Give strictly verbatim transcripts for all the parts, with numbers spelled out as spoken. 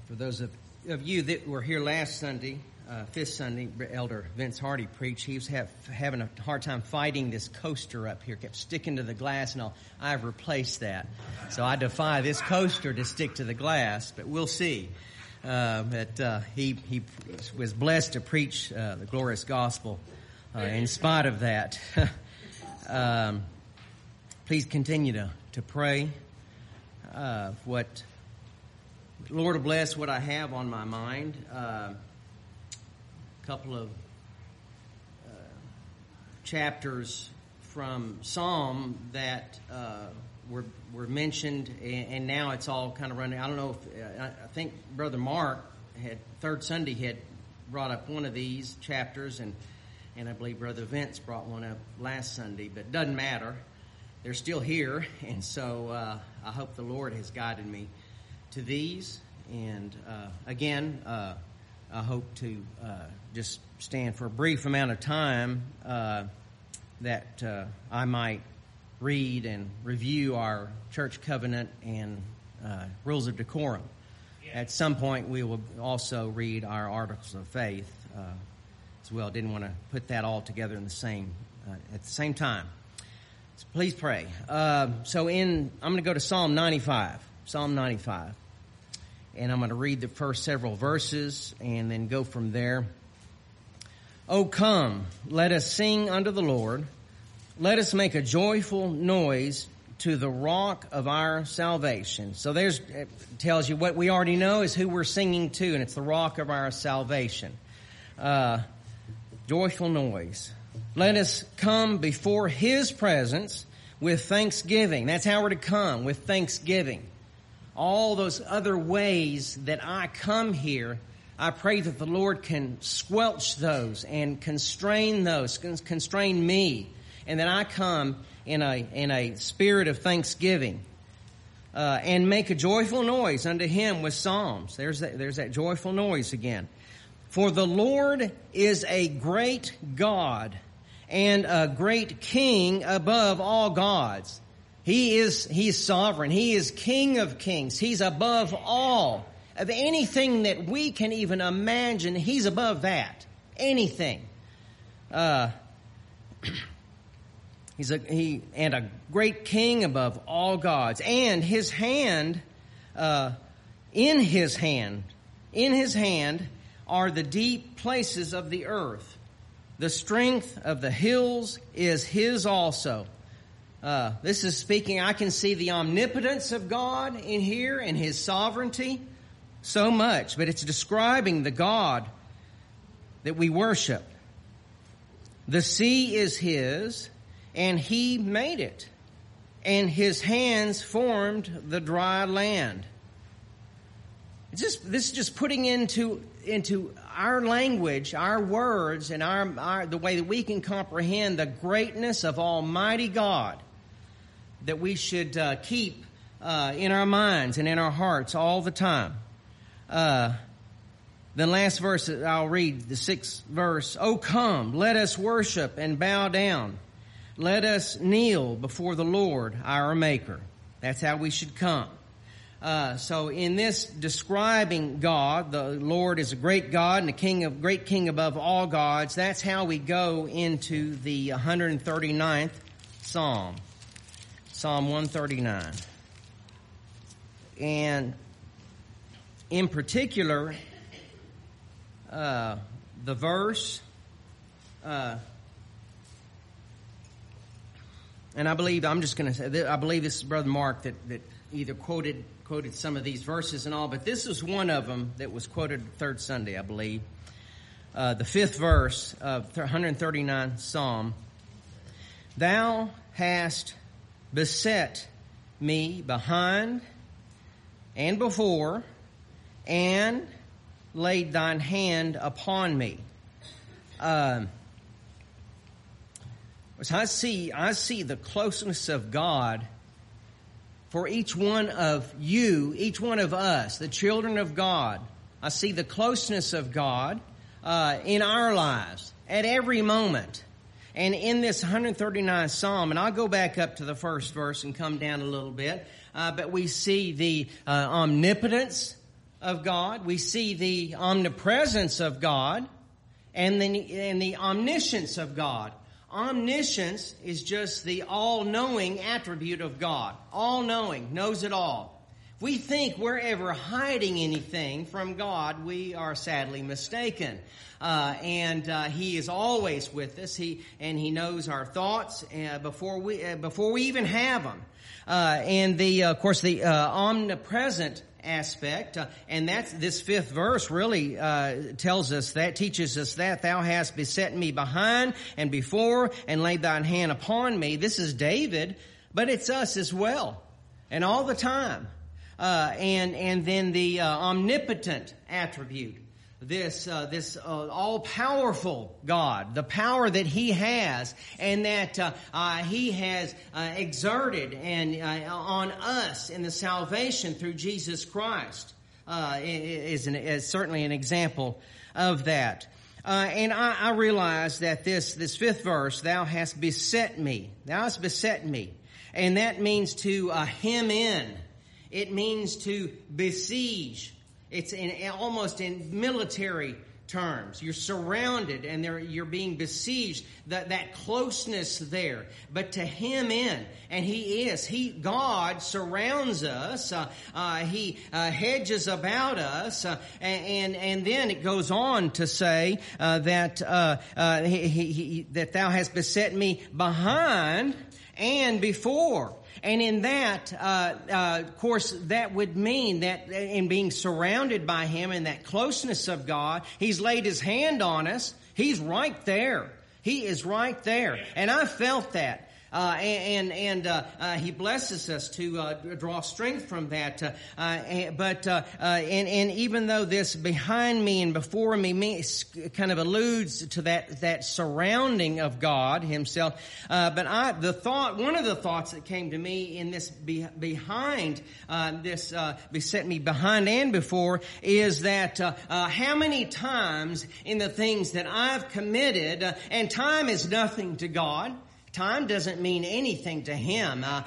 For those of, of you that were here last Sunday, uh, fifth Sunday, Elder Vince Hardy preached. He was have, having a hard time fighting this coaster up here. Kept sticking to the glass, and all. I've replaced that. So I defy this coaster to stick to the glass, but we'll see. Uh, but uh, he he was blessed to preach uh, the glorious gospel uh, in spite of that. um, please continue to, to pray. Uh, what... Lord will bless what I have on my mind. A uh, couple of uh, chapters from Psalm that uh, were were mentioned, and, and now it's all kind of running. I don't know if I, I think Brother Mark had third Sunday had brought up one of these chapters, and and I believe Brother Vince brought one up last Sunday. But it doesn't matter; they're still here, and so uh, I hope the Lord has guided me to these. And uh, again, uh, I hope to uh, just stand for a brief amount of time uh, that uh, I might read and review our church covenant and uh, rules of decorum. Yeah. At some point, we will also read our articles of faith uh, as well. Didn't want to put that all together in the same uh, at the same time. So please pray. Uh, so in I'm going to go to Psalm ninety-five. Psalm ninety-five. And I'm going to read the first several verses and then go from there. O come, let us sing unto the Lord. Let us make a joyful noise to the rock of our salvation. So there's, it tells you what we already know is who we're singing to, and it's the rock of our salvation. Uh, joyful noise. Let us come before His presence with thanksgiving. That's how we're to come, with thanksgiving. All those other ways that I come here, I pray that the Lord can squelch those and constrain those, constrain me, and that I come in a in a spirit of thanksgiving uh, and make a joyful noise unto Him with psalms. There's that, there's that joyful noise again. For the Lord is a great God and a great King above all gods. He is, He's sovereign. He is King of kings. He's above all. Of anything that we can even imagine, He's above that. Anything. Uh, he's a, he, and a great King above all gods. And His hand, uh, in His hand, in His hand are the deep places of the earth. The strength of the hills is His also. Uh, this is speaking, I can see the omnipotence of God in here and His sovereignty so much, but it's describing the God that we worship. The sea is His, and He made it, and His hands formed the dry land. It's just, this is just putting into, into our language, our words, and our, our, the way that we can comprehend the greatness of Almighty God that we should uh, keep uh, in our minds and in our hearts all the time. Uh, the last verse I'll read, the sixth verse. O come, let us worship and bow down. Let us kneel before the Lord our Maker. That's how we should come. Uh, so in this describing God, the Lord is a great God and a king of great King above all gods. That's how we go into the one hundred thirty-ninth Psalm. Psalm one thirty-nine. And in particular, uh, the verse, uh, and I believe, I'm just going to say, I believe this is Brother Mark that, that either quoted quoted some of these verses and all, but this is one of them that was quoted third Sunday, I believe. Uh, the fifth verse of one hundred thirty-ninth Psalm. Thou hast beset me behind and before, and laid thine hand upon me. Um, so I see, I see the closeness of God for each one of you, each one of us, the children of God. I see the closeness of God uh, in our lives at every moment. And in this one hundred thirty-ninth Psalm, and I'll go back up to the first verse and come down a little bit, uh, but we see the uh, omnipotence of God. We see the omnipresence of God and the, and the omniscience of God. Omniscience is just the all-knowing attribute of God. All-knowing, knows it all. If we think we're ever hiding anything from God, we are sadly mistaken. Uh, and uh, He is always with us. He and He knows our thoughts uh, before we uh, before we even have them. Uh, and the uh, of course the uh, omnipresent aspect, uh, and that's this fifth verse really uh, tells us that, teaches us that thou hast beset me behind and before, and laid thine hand upon me. This is David, but it's us as well, and all the time. Uh, and and then the uh, omnipotent attribute. This uh, this uh, all-powerful God, the power that He has, and that uh, uh, He has uh, exerted and uh, on us in the salvation through Jesus Christ, uh, is, an, is certainly an example of that. Uh, and I, I realize that this this fifth verse, "Thou hast beset me," "Thou hast beset me," and that means to uh, hem in. It means to besiege. It's in, almost in military terms. You're surrounded and there, you're being besieged. That, that closeness there. But to hem in, and He is. He, God surrounds us. Uh, uh, he uh, hedges about us. Uh, and, and then it goes on to say uh, that uh, uh, he, he, he, that thou hast beset me behind and before. And in that, uh, uh, of course, that would mean that in being surrounded by Him and that closeness of God, He's laid His hand on us. He's right there. He is right there. And I felt that. Uh, and and uh, uh, He blesses us to uh, draw strength from that. Uh, uh, but uh, uh, and and even though this behind me and before me, me kind of alludes to that that surrounding of God Himself. Uh, but I the thought one of the thoughts that came to me in this be, behind uh, this uh, beset me behind and before is that uh, uh, how many times in the things that I've committed, uh, and time is nothing to God. Time doesn't mean anything to Him. Uh,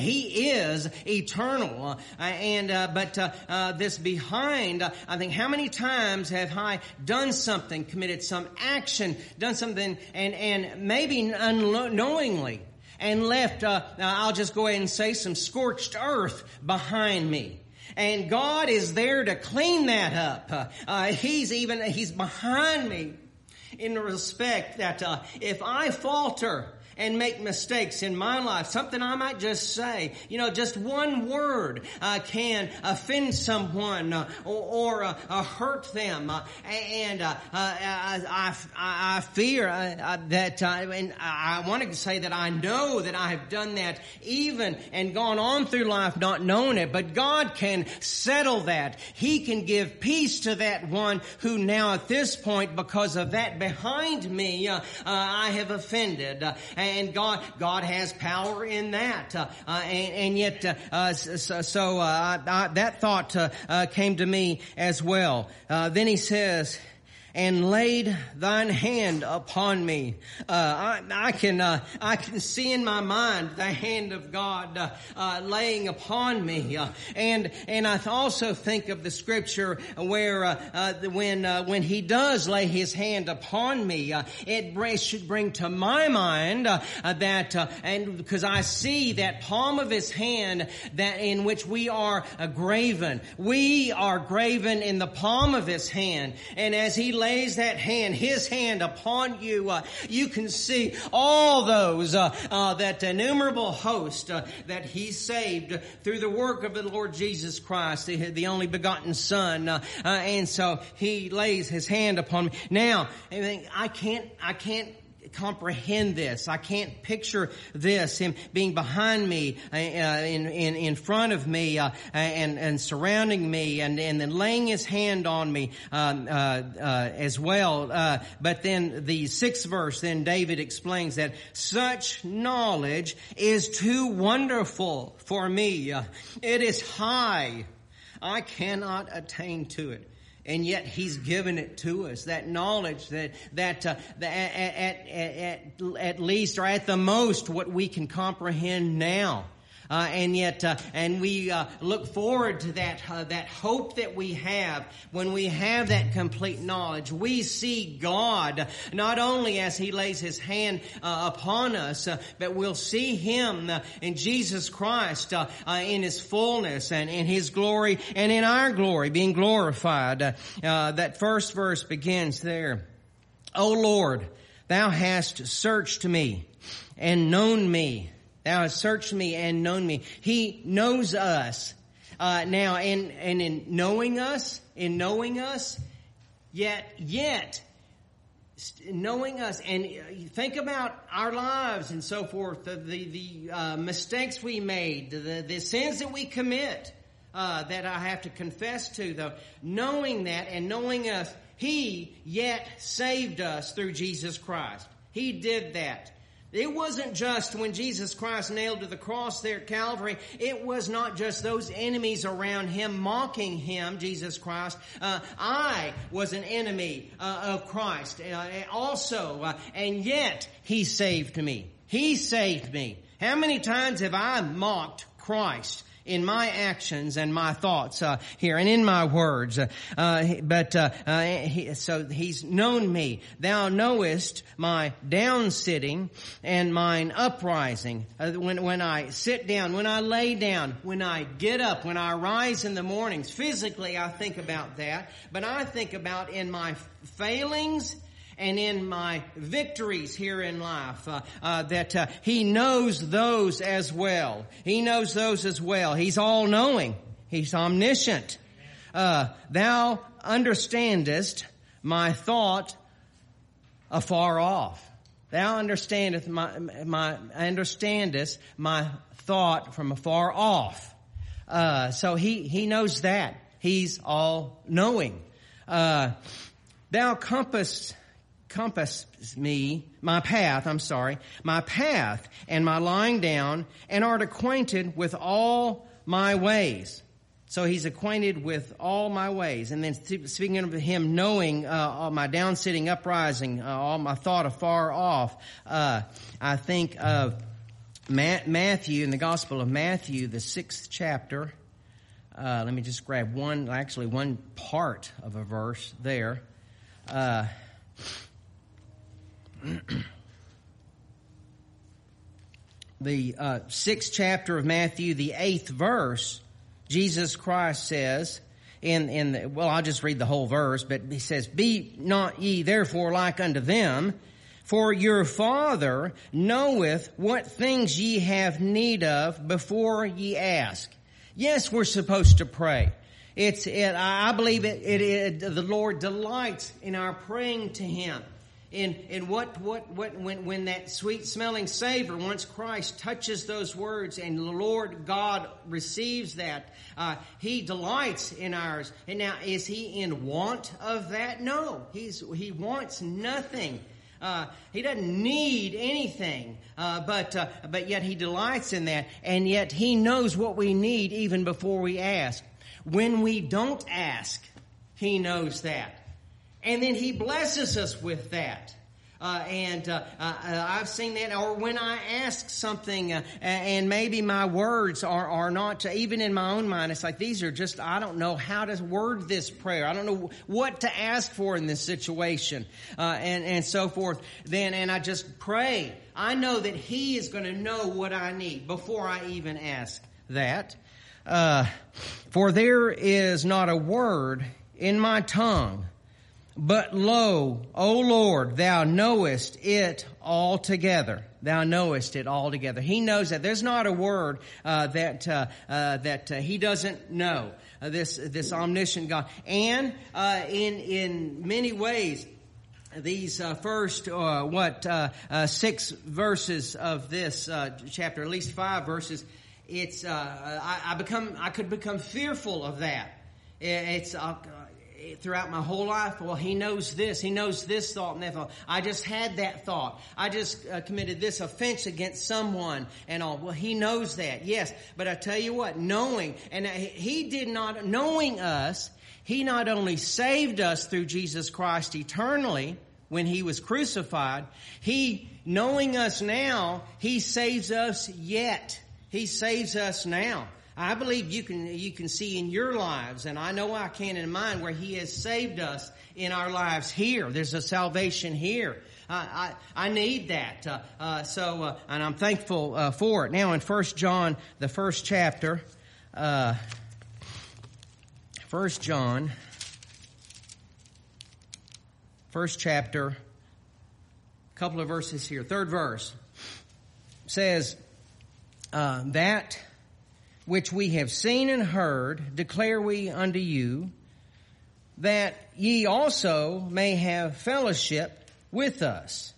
he is eternal. Uh, and uh, But uh, uh, this behind, uh, I think, how many times have I done something, committed some action, done something, and, and maybe unknowingly, and left, uh, I'll just go ahead and say, some scorched earth behind me. And God is there to clean that up. Uh, uh, he's even, He's behind me in the respect that uh, if I falter and make mistakes in my life, something I might just say, you know, just one word uh, can offend someone uh, or, or uh, uh, hurt them. Uh, and uh, uh, I, I, I fear uh, that, uh, and I want to say that I know that I have done that even and gone on through life not knowing it. But God can settle that. He can give peace to that one who now at this point, because of that behind me, uh, uh, I have offended. Uh, And God, God has power in that, uh, uh, and, and yet, uh, uh, so, so uh, I, that thought uh, uh, came to me as well. Uh, then He says, "And laid thine hand upon me." Uh, I, I can, uh, I can see in my mind the hand of God uh, uh, laying upon me, uh, and and I also think of the scripture where uh, uh, when uh, when He does lay His hand upon me, uh, it bring, should bring to my mind uh, uh, that, uh, and because I see that palm of His hand that in which we are uh, graven, we are graven in the palm of His hand, and as He lays lays that hand, His hand upon you, uh, you can see all those, uh, uh, that innumerable host uh, that He saved through the work of the Lord Jesus Christ, the, the only begotten Son. Uh, uh, and so He lays His hand upon me. Now, I can't, I can't comprehend this. I can't picture this, Him being behind me, uh, in, in, in front of me, uh, and, and surrounding me, and, and then laying His hand on me, um, uh, uh, as well. Uh, but then the sixth verse, then David explains that such knowledge is too wonderful for me. Uh, it is high. I cannot attain to it. And yet He's given it to us, that knowledge that that, uh, that at, at, at, at least or at the most what we can comprehend now. Uh, and yet, uh, and we uh, look forward to that uh, that hope that we have when we have that complete knowledge. We see God not only as He lays His hand uh, upon us, uh, but we'll see Him uh, in Jesus Christ uh, uh, in His fullness and in His glory and in our glory, being glorified. Uh, uh, that first verse begins there. O Lord, Thou hast searched me and known me. Thou hast searched me and known me. He knows us. Uh, now, and, and in knowing us, in knowing us, yet, yet, knowing us, and think about our lives and so forth, the, the, the uh, mistakes we made, the, the sins that we commit, uh, that I have to confess to, though, knowing that and knowing us, He yet saved us through Jesus Christ. He did that. It wasn't just when Jesus Christ nailed to the cross there at Calvary. It was not just those enemies around Him mocking Him, Jesus Christ. Uh, I was an enemy uh, of Christ uh, also. Uh, and yet He saved me. He saved me. How many times have I mocked Christ in my actions and my thoughts uh, here and in my words? Uh, uh, but uh, uh, he, so He's known me. Thou knowest my down sitting and mine uprising. Uh, when, when I sit down, when I lay down, when I get up, when I rise in the mornings, physically I think about that. But I think about in my failings and in my victories here in life, uh, uh, that uh, He knows those as well. He knows those as well. He's all-knowing. He's omniscient. Uh, Thou understandest my thought afar off. Thou understandest my, my understandest my thought from afar off. Uh, so he he knows that. He's all-knowing. Uh, thou compassest compass me, my path, I'm sorry, my path and my lying down, and art acquainted with all my ways. So He's acquainted with all my ways. And then speaking of Him knowing uh, all my down sitting, uprising, uh, all my thought afar off, uh, I think of Ma- Matthew, in the Gospel of Matthew, the sixth chapter. Uh, let me just grab one, actually one part of a verse there. Uh, The uh, sixth chapter of Matthew, the eighth verse, Jesus Christ says, in, in the, well, I'll just read the whole verse, but He says, Be not ye therefore like unto them, for your Father knoweth what things ye have need of before ye ask. Yes, we're supposed to pray. It's, it, I believe it, it, it, the Lord delights in our praying to Him. In, in what, what, what, when, when that sweet smelling savor, once Christ touches those words and the Lord God receives that, uh, He delights in ours. And now, is He in want of that? No. He's, He wants nothing. Uh, He doesn't need anything, uh, but, uh, but yet He delights in that. And yet He knows what we need even before we ask. When we don't ask, He knows that. And then He blesses us with that. Uh, and uh, uh, I've seen that. Or when I ask something uh, and maybe my words are, are not, even in my own mind, it's like these are just, I don't know how to word this prayer. I don't know what to ask for in this situation uh, and, and so forth. Then, and I just pray. I know that He is going to know what I need before I even ask that. Uh, for there is not a word in my tongue, but lo, O Lord, Thou knowest it altogether. Thou knowest it altogether. He knows that. There's not a word uh, that uh, uh, that uh, He doesn't know. Uh, this this omniscient God, and uh, in in many ways, these uh, first uh, what uh, uh, six verses of this uh, chapter, at least five verses, it's uh, I, I become I could become fearful of that. It's uh, throughout my whole life. Well, He knows this. He knows this thought and that thought. I just had that thought. I just uh, committed this offense against someone and all. Well, He knows that. Yes. But I tell you what, knowing, and He did not, knowing us, He not only saved us through Jesus Christ eternally when He was crucified, He, knowing us now, He saves us yet. He saves us now. I believe you can you can see in your lives, and I know I can in mine, where He has saved us in our lives here. There's a salvation here. I I, I need that. Uh, uh, so, uh, and I'm thankful uh, for it. Now, in First John, the first chapter, uh, First John, first chapter, a couple of verses here. Third verse says uh, that which we have seen and heard, declare we unto you, that ye also may have fellowship with us.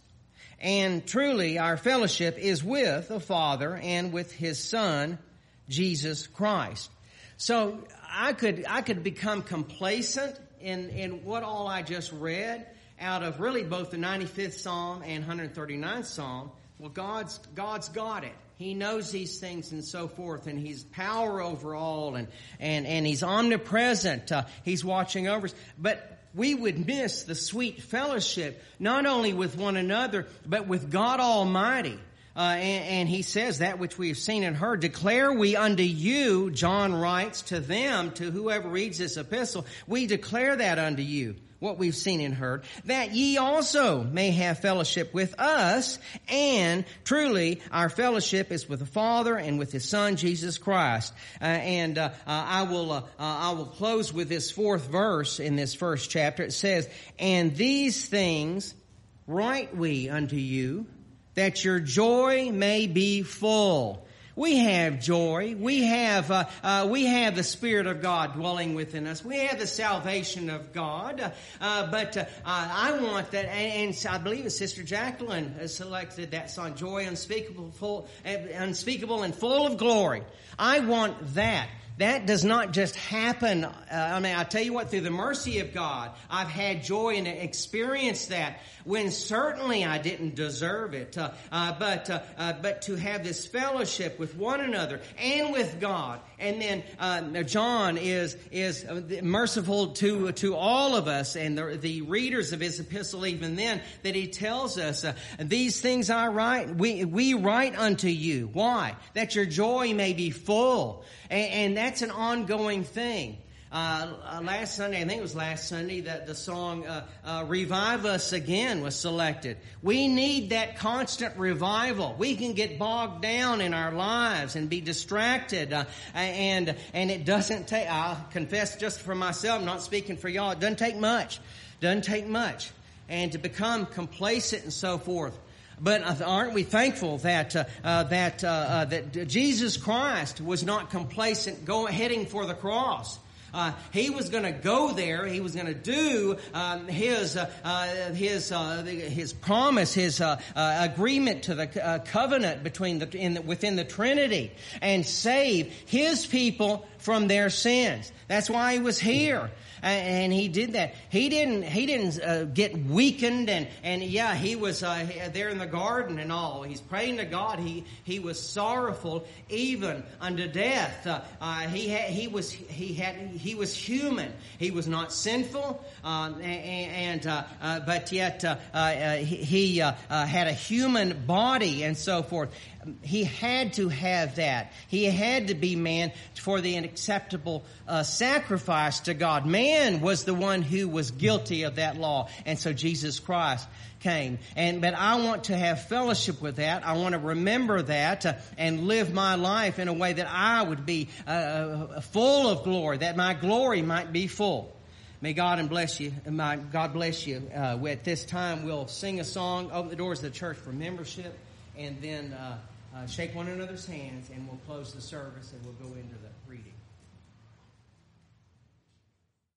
And truly our fellowship is with the Father and with His Son, Jesus Christ. So I could I could become complacent in, in what all I just read out of really both the ninety-fifth Psalm and one hundred thirty-ninth Psalm. Well, God's God's got it. He knows these things and so forth, and He's power over all, and and and He's omnipresent. Uh, he's watching over us. But we would miss the sweet fellowship, not only with one another, but with God Almighty. Uh, and, and He says, that which we have seen and heard, declare we unto you, John writes to them, to whoever reads this epistle, we declare that unto you, what we've seen and heard, that ye also may have fellowship with us, and truly our fellowship is with the Father and with His Son, Jesus Christ. Uh, and uh, uh, I will uh, uh, I will close with this fourth verse in this first chapter. It says, and these things write we unto you, that your joy may be full. We have joy. We have uh, uh, we have the Spirit of God dwelling within us. We have the salvation of God. Uh, uh, but uh, I want that, and, and I believe it's Sister Jacqueline has selected that song, "Joy Unspeakable, full, unspeakable and Full of Glory." I want that. That does not just happen. Uh, I mean, I tell you what, through the mercy of God, I've had joy and experienced that when certainly I didn't deserve it. Uh, uh, but uh, uh, but to have this fellowship with one another and with God, and then uh, John is is merciful to to all of us, and the, the readers of his epistle even then, that he tells us, uh, these things I write, we we write unto you. Why? That your joy may be full. And, and that's an ongoing thing. Uh, uh, last Sunday, I think it was last Sunday, that the song uh, uh, Revive Us Again was selected. We need that constant revival. We can get bogged down in our lives and be distracted. Uh, and and it doesn't take, I'll confess just for myself, I'm not speaking for y'all, it doesn't take much. Doesn't take much. And to become complacent and so forth. But aren't we thankful that uh, uh, that uh, uh, that Jesus Christ was not complacent, going heading for the cross? Uh, he was going to go there. He was going to do um, his uh, uh, his uh, his promise, his uh, uh, agreement to the uh, covenant between the, in the within the Trinity, and save His people from their sins. That's why He was here. And he did that. He didn't. He didn't uh, get weakened, and and yeah, he was uh, there in the garden and all. He's praying to God. He he was sorrowful even unto death. Uh, uh, he had, he was he had he was human. He was not sinful, um, and, and uh, uh, but yet uh, uh, he, he uh, uh, had a human body and so forth. He had to have that. He had to be man for the acceptable uh, sacrifice to God. Man was the one who was guilty of that law. And so Jesus Christ came. And but I want to have fellowship with that. I want to remember that uh, and live my life in a way that I would be uh, full of glory, that my glory might be full. May God and bless you. My God bless you. Uh, at this time, we'll sing a song, open the doors of the church for membership, and then uh, uh, shake one another's hands, and we'll close the service, and we'll go into the reading.